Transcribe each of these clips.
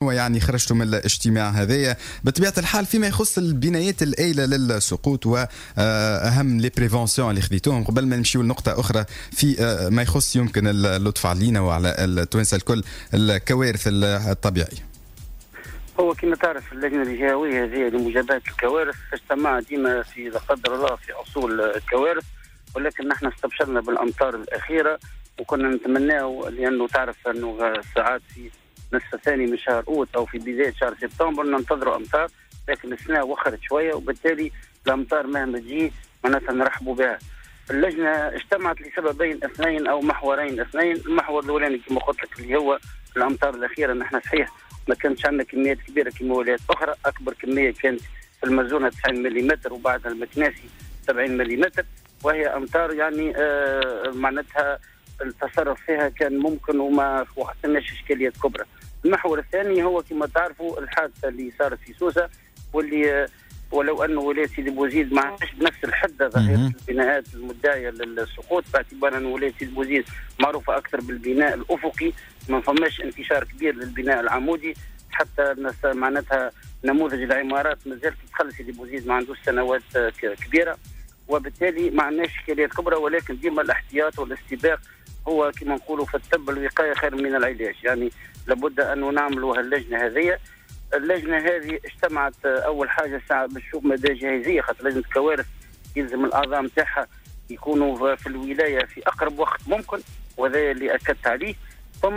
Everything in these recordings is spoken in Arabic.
شنو يعني خرجتوا من الاجتماع هذايا بطبيعة الحال فيما يخص البنايات الآيلة للسقوط وأهم لي بريفونسيون اللي خذيتوهم قبل ما نمشيو لنقطة أخرى في ما يخص يمكن اللطف علينا وعلى التوانسة الكل الكوارث الطبيعية؟ هو كما تعرف اللجنة الجهوية هذه لمجابهة الكوارث تجتمع ديما في لا قدر الله في حصول الكوارث، ولكن نحن استبشرنا بالأمطار الأخيرة وكنا نتمناه، لأنه تعرف أنه ساعات في نصف الثاني من شهر أوت أو في بداية شهر سبتمبر ننتظروا أمطار، لكن السنة وخرت شوية وبالتالي الأمطار مهما تجي معناتها نرحبوا بها. اللجنة اجتمعت لسببين اثنين أو محورين اثنين. المحور الأولاني كما قلت لك اللي هو الأمطار الأخيرة، نحن صحيح ما كانش عندنا كميات كبيرة كما ولايات أخرى، أكبر كمية كانت في المزونة 90 ملم وبعدها المكناسي 70 ملم، وهي أمطار يعني معناتها التصرف فيها كان ممكن وما حصلناش إشكاليات كبرى. المحور الثاني هو كما تعرفوا الحادثة اللي صارت في سوسة، واللي ولو أنه ولاية سيدي بوزيد ما عندهاش بنفس الحدة ظاهرة البناءات المدعية للسقوط، باعتبار أن ولاية سيدي بوزيد معروفة أكثر بالبناء الأفقي، ما فماش انتشار كبير للبناء العمودي، حتى معناتها نموذج العمارات مازال تدخل سيدي بوزيد ما عندوش سنوات كبيرة، وبالتالي ما عندناش إشكاليات كبرى، ولكن ديما الاحتياط والاستباق هو كما نقولوا في الطب الوقاية خير من العلاج، يعني لابد أن نعملوا هاللجنة هذه. اللجنة هذه اجتمعت أول حاجة ساعة بنشوف مدى جاهزية، خاطر لجنة الكوارث يلزم الأعضاء نتاعها يكونوا في الولاية في أقرب وقت ممكن، وهذا اللي أكدت عليه. ثم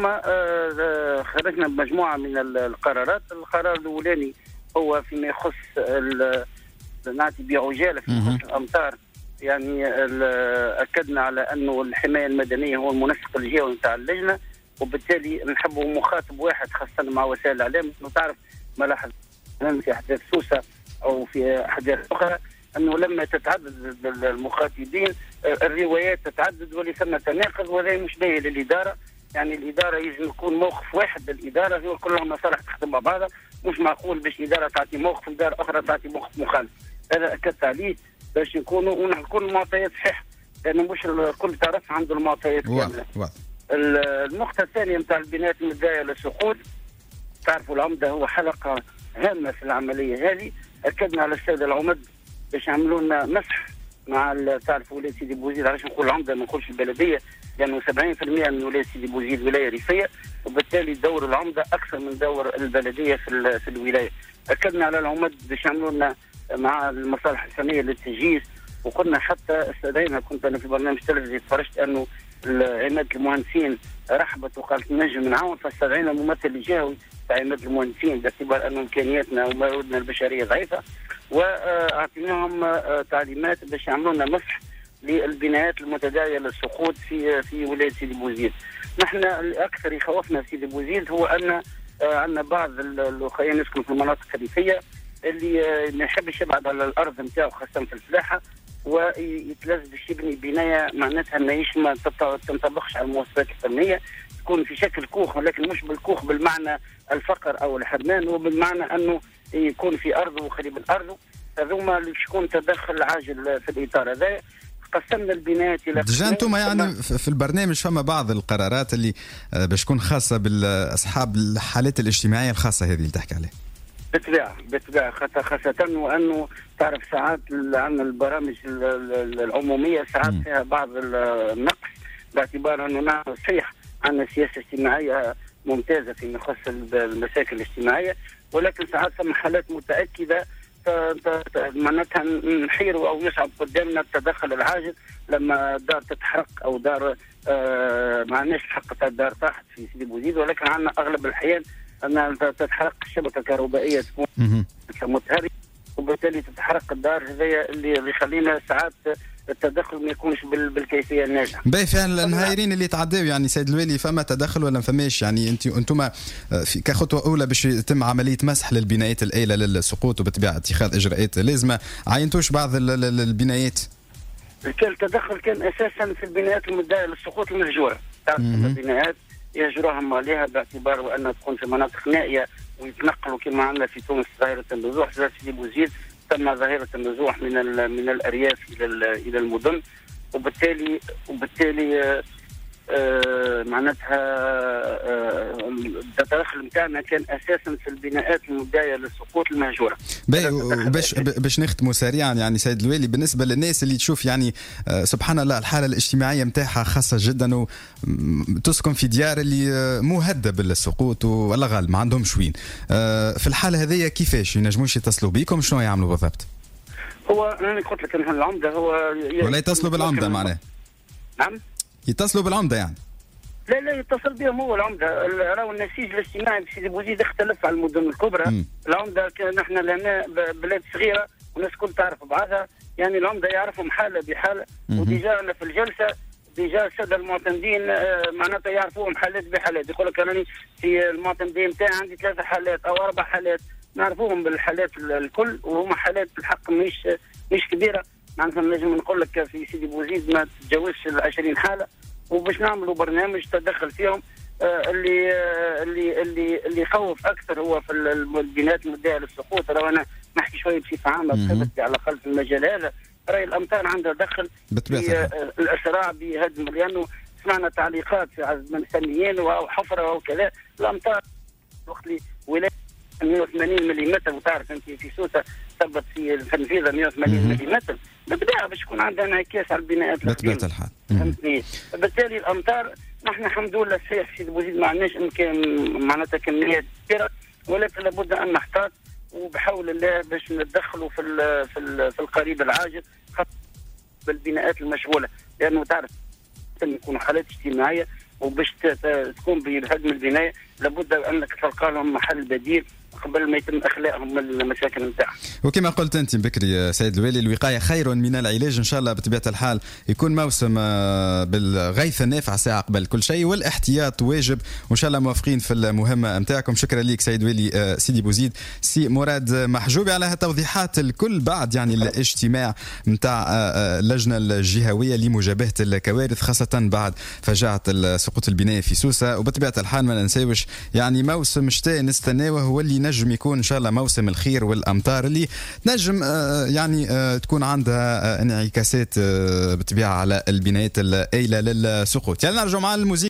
خرجنا بمجموعة من القرارات. القرار الأولاني هو فيما يخص نعطي بعجالة في يخص الأمطار، يعني أكدنا على أنه الحماية المدنية هو المنسق الجهوي نتاع اللجنة، وبالتالي نحبوا مخاطب واحد خاصة مع وسائل الإعلام، أنه تعرف ملاحظ في أحداث سوسة أو في أحداث أخرى أنه لما تتعدد المخاطبين الروايات تتعدد ولثم تناقض، وهذا مش باهي للإدارة. يعني الإدارة يجب يكون موقف واحد للإدارة، هو كلهم مصالح تخدم مع بعضها، مش معقول باش إدارة تعطي موقف وإدارة أخرى تعطي موقف مخالف. هذا أكدت عليه باش نكونوا ونكون المعطيات صحيحة، لأنه مش الكل تعرف عنده المعطيات كاملة. النقطة الثانية نتاع البنايات المدعية للسقوط، تعرفوا العمدة هو حلقة هامة في العملية هذه. أكدنا على السادة العمد باش يعملوا لنا مسح مع تعرفوا ولاية سيدي بوزيد، علاش نقول العمدة ما نقولش البلدية، لأنه 70% من ولاية سيدي بوزيد ولاية ريفية، وبالتالي دور العمدة أكثر من دور البلدية في الولاية. أكدنا على العمد باش يعملوا لنا مع المصالح الفنية للتجهيز، وقلنا حتى استدعينا، كنت أنا في برنامج تلفزيوني فرجت أنه عمادة المهندسين رحبت وقالت نجم نعاون، فاستدعينا الممثل الجهوي تاع عمادة المهندسين باعتبار أن إمكانياتنا ومواردنا البشرية ضعيفة، وأعطيناهم تعليمات باش يعملوا لنا مسح للبنايات المتداعية للسقوط في ولاية سيدي بوزيد. نحن الأكثر يخوفنا في سيدي بوزيد هو أن عندنا بعض الأخوين يسكنوا في المناطق الريفية اللي ما يحبش يبعد على الأرض نتاعو خاصة في الفلاحة، ويتلذذ باش يبني بنايه معناتها ماهيش ما تنطبقش على المواصفات الفنيه، تكون في شكل كوخ، ولكن مش بالكوخ بالمعنى الفقر او الحرمان، وبالمعنى انه يكون في ارضه وقريب الارض. هذوما اللي يكون تدخل عاجل في الاطار هذا. قسمنا البنايات الى ديجا انتم يعني في البرنامج فما بعض القرارات اللي باش تكون خاصه باصحاب الحالات الاجتماعيه الخاصه هذه اللي تحكي عليها. بالطبع خاصة وأنه تعرف ساعات عندنا البرامج العمومية ساعات فيها بعض النقص، باعتبار أنه نحن صحيح عندنا سياسة اجتماعية ممتازة في يخص المشاكل الاجتماعية، ولكن ساعات ثم حالات متأكدة معناتها نحيروا أو يصعب قدامنا التدخل العاجل لما دار تتحرق أو دار معناش حق تاع الدار طاحت في سيدي بوزيد، ولكن عندنا أغلب الأحيان أن تتحرق الشبكة الكهربائية تكون متهرية، وبالتالي تتحرق الدار. هذا اللي يخلينا ساعات التدخل ما يكونش بالكيفية الناجحة. باهي فعلا النهايرين اللي تعداو يعني سيد الوالي فما تدخل ولا فماش؟ يعني انتم كخطوة أولى باش يتم عملية مسح للبنايات الآيلة للسقوط وبالطبيعة اتخاذ إجراءات لازمة، عينتوش بعض البنايات؟ التدخل كان أساسا في البنايات المدعية للسقوط المهجورة. تعرف البنايات يهجروهم عليها باعتبار أنها تكون في مناطق نائية ويتنقلوا كما عندنا في تونس ظاهرة النزوح، في سيدي بوزيد تم ظاهرة النزوح من الأرياف إلى المدن، وبالتالي معناتها التدخل نتاعنا كان اساسا في البناءات المبديه للسقوط المهجوره. باش نختموا سريعا يعني سيد الوالي، بالنسبه للناس اللي تشوف يعني سبحان الله الحاله الاجتماعيه نتاعها خاصه جدا وتسكن في ديار اللي مهدده بالسقوط ولا غال ما عندهمش وين، في الحاله هذه كيفاش ينجموش يتصلوا بكم؟ شنو يعملوا بالضبط؟ هو انا قلت لك ان العمده هو ولا يتصلوا بالعمده معناه؟ نعم يتصلوا بالعمده يعني؟ لا يتصل بهم هو العمده. راهو النسيج الاجتماعي في سيدي بوزيد اختلف على المدن الكبرى. العمده نحن لنا بلاد صغيره والناس كل تعرف بعضها، يعني العمده يعرفهم حاله بحاله. وديجا انا في الجلسه ديجا الساده المعتمدين معناتها يعرفوهم حالات بحالات. يقول لك انا في المعتمدين نتاعي عندي 3 حالات او 4 حالات، نعرفوهم بالحالات الكل، وهما حالات بالحق مش كبيره. معناتها نجم نقول لك في سيدي بوزيد ما تتجاوزش 20 حاله، وباش نعملوا برنامج تدخل فيهم. اللي يخوف اكثر هو في البنايات المبديه للسقوط. راهو انا نحكي شويه بصفه عامه بخبرتي على الاقل في المجال هذا. راهي الامطار عندها دخل في الاسراع بهدم، لانه سمعنا تعليقات من فنيين او حفره او كذا. الامطار وقت اللي ولايه 180 ملم، وتعرف انت في سوسه ثبت في التنفيذه 180 ملم، بالبدايه باش يكون عندنا انعكاس على البناءات بطبيعه الحال. فهمتني؟ بالتالي الامطار نحن الحمد لله في سيدي بوزيد ما عندناش معناتها كميات كبيره، ولكن لابد ان نحتاط وبحول الله باش نتدخلوا في القريب العاجل بالبناءات المشغوله، لانه تعرف يكونوا حالات اجتماعيه وباش تكون بهدم البنايه لابد انك تلقى لهم محل بديل قبل ما يتم اخلاءهم من المساكن نتاعهم. وكما قلت انت بكري سيد الوالي، الوقايه خير من العلاج. ان شاء الله بطبيعه الحال يكون موسم بالغيث النافع ساعه قبل كل شيء، والاحتياط واجب، وان شاء الله موافقين في المهمه نتاعكم. شكرا لك سيد الوالي سيدي بوزيد سي مراد محجوبي على هالتوضيحات الكل بعد يعني الاجتماع نتاع اللجنه الجهويه لمجابهه الكوارث، خاصه بعد فجاعه السقوط البنائي في سوسه. وبطبيعه الحال ما ننساوش يعني موسم شتاء نستناوه هو اللي نجم يكون ان شاء الله موسم الخير والامطار اللي نجم يعني تكون عندها انعكاسات بالطبيعه على البنايات الآيلة للسقوط. يعني نرجع مع الموسيقى.